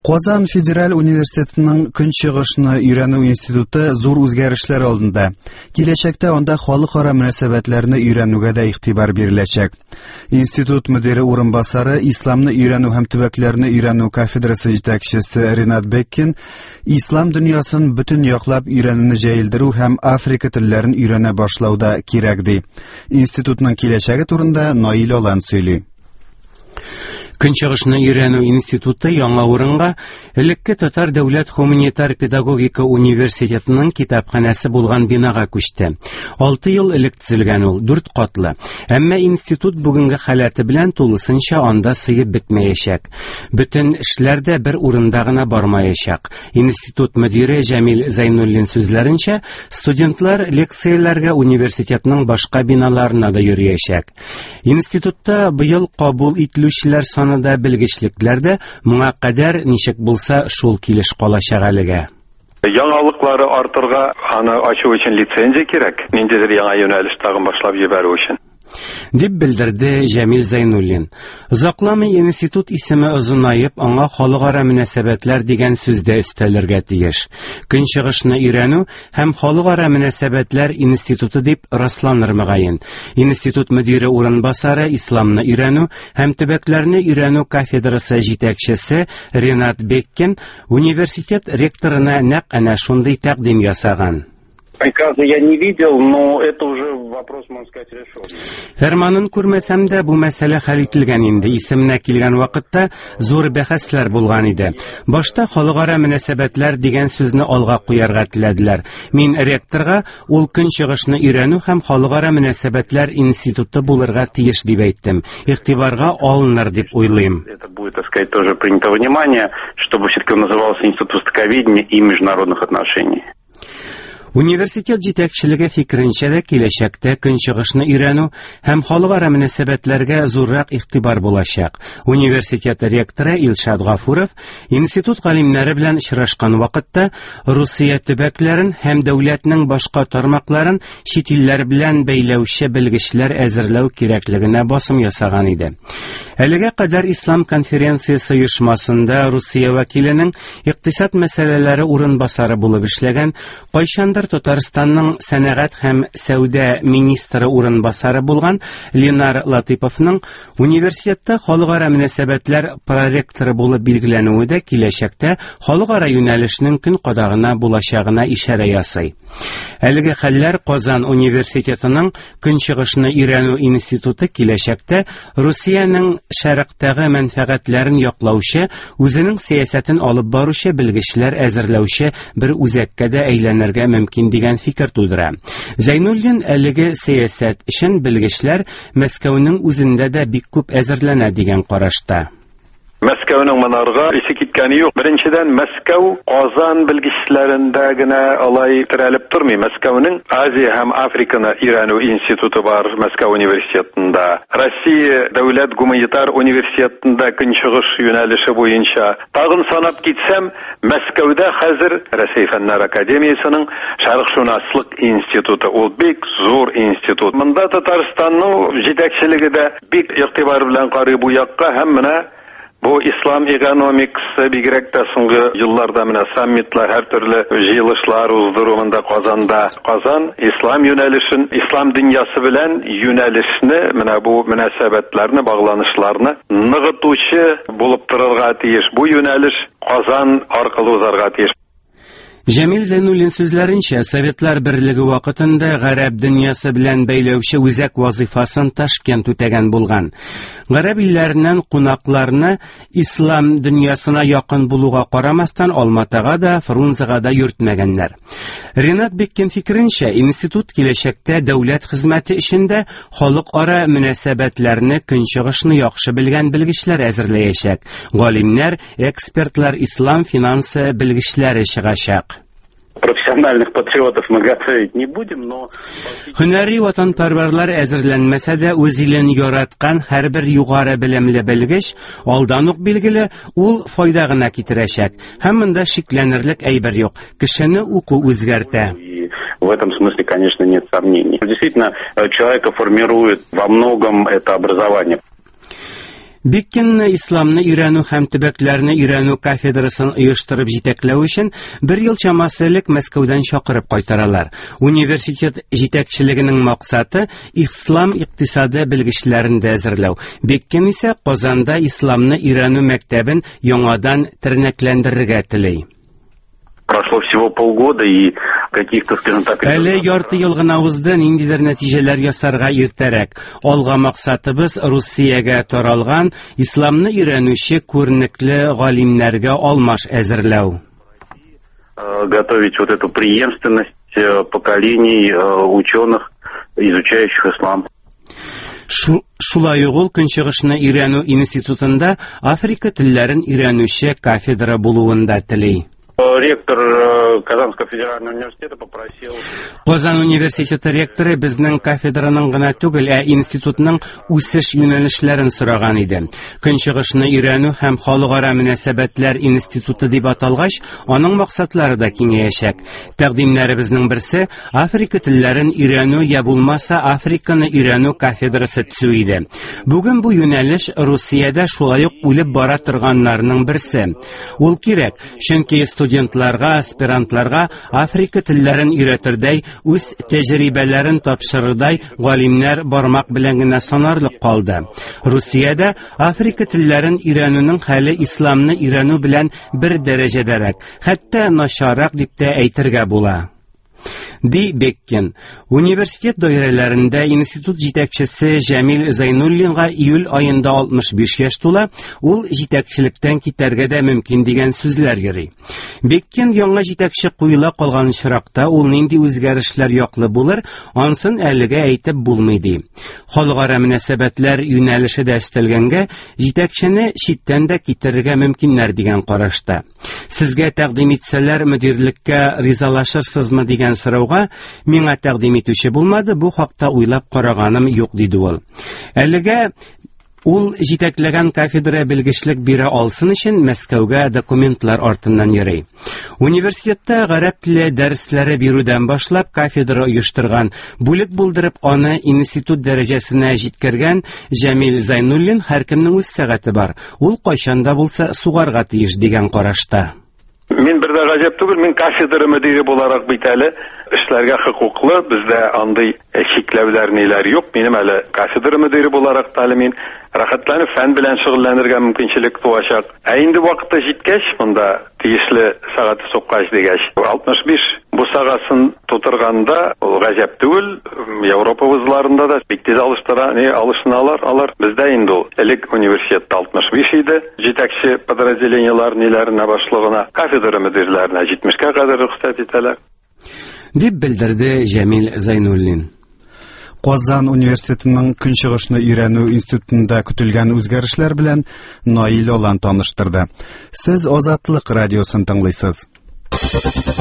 Казан Федераль университетының Көнчыгышны өйрәнү институты зур үзгәрешләр алдында. Киләчәктә анда халыкара мөнәсәбәтләрне өйрәнүгә дә игътибар биреләчәк. Институт мөдире урынбасары, исламны өйрәнү һәм төбәкләрне өйрәнү кафедрасы җитәкчесе Ренат Беккин ислам дөньясын бөтен яклап өйрәнүне җәелдерү һәм Африка телләрен өйрәнә башлауда кирәк ди. Институтның киләчәге турында Наил Алан сөйли. Көнчыгышны өйрәнү институты яңа урынга элекке Татар дәүләт гуманитар педагогика университетының китапханәсе булган бинага күчте. 6 ел элек төзелгән ул, 4 катлы. Әмма институт бүгенге халаты белән тулысынча анда сыеп бетмәячәк. Бөтен эшләр дә бер урында гына бармаячак. Институт мөдире Җәмил Зайнуллин сүзләренчә, студентлар лекцияләргә университетның башка биналарына да йөриячәк. Институтта быел кабул ителүчеләр да белгечлекләрдә моңа кадәр ничек булса шул килеш калачак әлегә. Яңалыклары артырга аны ачу өчен лицензия кирәк. Ниндидер яңа юнәлеш тагын башлап җибәрү өчен. Дип белдерде Җәмил Зайнуллин. Озакламый институт исеме озынайып, аңа халыкара мөнәсәбәтләр дигән сүздә өстәлергә тиеш. Көнчыгышны өйрәнү һәм халыкара мөнәсәбәтләр институты дип расланыр мөгаен. Институт мөдире урынбасары, исламны өйрәнү һәм төбәкләрне өйрәнү кафедрасы җитәкчесе Ренат Беккин университет ректорына нәкъ әнә шундый тәкъдим ясаган. Приказа я не видел, но это уже вопрос, можно сказать, решен. Фәрманын күрмәсәм дә бу мәсьәлә хәл ителгән инде. Исеменә килгән вакытта зур бәхәсләр булган иде. Башта халыкара мөнәсәбәтләр дигән сүзне алга куярга теләделәр. Мин ректорга ул көнчыгышны өйрәнү һәм халыкара мөнәсәбәтләр институты булырга тиеш дип әйттем. Игътибарга алыныр дип уйлыйм. Это будет, так сказать, тоже принято во внимание, чтобы все-таки он назывался Институт востоковедения и международных отношений. Университет җитәкчелеге фикеренчә дә киләчәктә көнчыгышны өйрәнү һәм халыкара мөнәсәбәтләргә зуррак игътибар булачак. Университет ректоры Илшат Гафуров институт галимнәре белән очрашкан вакытта Русия төбәкләрен һәм дәүләтнең башка тармакларын чит илләр белән бәйләүче белгечләр әзерләү кирәклегенә басым ясаган иде. Әлегә кадәр Ислам конференциясе оешмасында Русия вәкиленең икътисад мәсьәләләре урынбасары булып эшләгән, кайчандыр Татарстанның сәнәгать һәм сәүдә министры урынбасары булган Ленар Латыповның университетта халыкара мөнәсәбәтләр проректоры булып билгеләнүе дә киләчәктә халыкара юнәлешнең көн кадагына булачагына ишарә ясый. Әлеге хәлләр Казан университетының Көнчыгышны өйрәнү институты киләчәктә Русиянең шәрыктәге мәнфәгатьләрен яклаучы, үзенең сәясәтен алып баручы белгечләр әзерләүче бер үзәккә дә әйләнергә мөмкин дигән фикер тудыра. Зайнуллин әлеге сәясәт өчен белгечләр Мәскәүнең үзендә дә бик күп әзерләнә дигән карашта. Мәскәүнең монарга исе киткәне юк. Беренчедән, Мәскәү Казан белгечләрендә генә алай терәлеп тормый. Мәскәүнең Азия һәм Африканы өйрәнү институты бар Мәскәү университетында. Россия дәүләт гуманитар университетында көнчыгыш юнәлеше буенча. Тагын санап китсәм, Мәскәүдә хәзер Россия фәннәр академиясының шәрыкъшунаслык институты. Ул бик зур институт. Монда Татарстанның җитәкчелеге дә бик игътибар белән карый бу якка һәм менә бу ислам экономикасы бигрәк тә соңгы елларда менә саммитлар, һәр төрле җыелышлар уздыру монда Казанда. Казан ислам юнәлешен, ислам дөньясы белән юнәлешне, менә бу мөнәсәбәтләрне, багланышларны ныгытучы булып торырга тиеш. Бу юнәлеш Казан аркылы узарга тиеш. Җәмил Зайнуллин сүзләренчә, Советлар Берлеге вакытында гарәп дөньясы белән бәйләүче үзәк вазифасын Ташкент үтәгән булган. Гарәп илләреннән кунакларны ислам дөньясына якын булуга карамастан Алматага да, Фрунзега да йөртмәгәннәр. Ренат Беккин фикеренчә, институт киләчәктә дәүләт хезмәте эшендә халыкара мөнәсәбәтләрне, көнчыгышны яхшы белгән белгечләр әзерләячәк. Галимнәр, экспертлар, ислам финансы белгечләре чыгачак. Профессиональных патриотов мы готовить не будем, но... Һөнәри ватанпәрвәрләр әзерләнмәсә дә, үз илен яраткан һәрбер югары белемле белгеч, алдан ук билгеле, ул файда гына китерәчәк. Һәм монда шикләнерлек әйбер юк. Кешене уку үзгәртә. В этом смысле, конечно, нет сомнений. Действительно, человека формирует во многом это образование. Беккинны исламны өйрәнү һәм төбәкләрне өйрәнү кафедрасын оештырып җитәкләү өчен 1 ел чамасы элек Мәскәүдән чакырып кайтаралар. Университет җитәкчелегенең максаты ислам икътисады белгечләрен дә әзерләү. Беккин исә Казанда исламны өйрәнү мәктәбен яңадан тернәкләндерергә тели. Прошло всего полгода и каких-то, скажем так... Әле ярты ел гына узды, ниндидер нәтиҗәләр ясарга иртәрәк. Алга максатыбыз Русиягә таралган исламны өйрәнүче күренекле галимнәргә алмаш әзерләү. Готовить вот эту преемственность поколений ученых, изучающих ислам. Шулай ук ул Көнчыгышны өйрәнү институтында Африка телләрен өйрәнүче кафедра булуын да тели. Ректор Казанского федерального университета попросил... Казан университеты ректоры безнең кафедраның гына түгел, институтның үсеш юнәлешләрен сораган иде. Көнчыгышны өйрәнү һәм халыкара мөнәсәбәтләр институты дип аталгач, аның максатлары да киңәячәк. Тәкъдимнәребезнең берсе Африка телләрен өйрәнү я булмаса Африканы өйрәнү кафедрасы төзү иде. Бүген бу юнәлеш Русиядә шулай ук үлеп бара торганнарның берсе. Ул кирәк, чөнки студентларга, аспирантларга Африка телләрен өйрәтердәй, үз тәҗрибәләрен тапшырырдай галимнәр бармак белән генә санарлык калды. Русиядә Африка телләрен өйрәнүнең хәле исламны өйрәнү белән бер дәрәҗәдәрәк, хәтта начаррак дип тә әйтергә була. Ди Беккин. Университет даирәләрендә институт җитәкчесе Җәмил Зайнуллинга июль аенда 65 яшь тула, ул җитәкчелектән китәргә дә мөмкин дигән сүзләр йөри. Беккин яңа җитәкче куела калган чиракта ул нинди үзгәрешләр яклы булыр, ансын әлегә әйтеп булмый ди. Халыкара мөнәсәбәтләр юнәлеше дә өстәлгәнгә, җитәкчене читтән дә китерергә мөмкиннәр дигән карашта. Сезгә тәкъдим итсәләр мөдирлеккә ризалашырсызмы дигән сорауга миңа тәкъдим итүче булмады, бу хакта уйлап караганым юк диде ул. Әлегә ул җитәкләгән кафедра белгечлек бирә алсын өчен Мәскәүгә документлар артыннан йөри. Университетта гарәп теле дәресләре бирүдән башлап кафедра оештырган, бүлек булдырып аны институт дәрәҗәсенә җиткергән Җәмил Зайнуллин һәркемнең үз сәгате бар. Ул кайчанда булса сугарга тиеш дигән карашта. Мин бер дә гаҗәп түгел, мин кафедра мөдире буларак бит әле эшләргә хокуклы, бездә андый чикләүләр ниләр юк. Минем әле кафедра мөдире буларак та мин рәхәтләнеп фән белән шөгыльләнергә мөмкинчелек туачак. Инде вакыты җиткәч, монда тиешле сагаты суккач дигәч, 65 бу сагасын тутырганда ул гаҗәп түгел. Европа вузларында да бик тиз алышыналар. Алар бездә инде ул элек университетта 65 иде. Җитәкче подразделениелар ниләренә башлыгына, кафедра мөдирләренә 70-кә кадәр рөхсәт итәләр. Дип белдерде Җәмил Зайнуллин. Казан университетының Көнчыгышны өйрәнү институтында көтелгән үзгәрешләр белән Наил Олан таныштырды. Сез Азатлык радиосын тыңлыйсыз.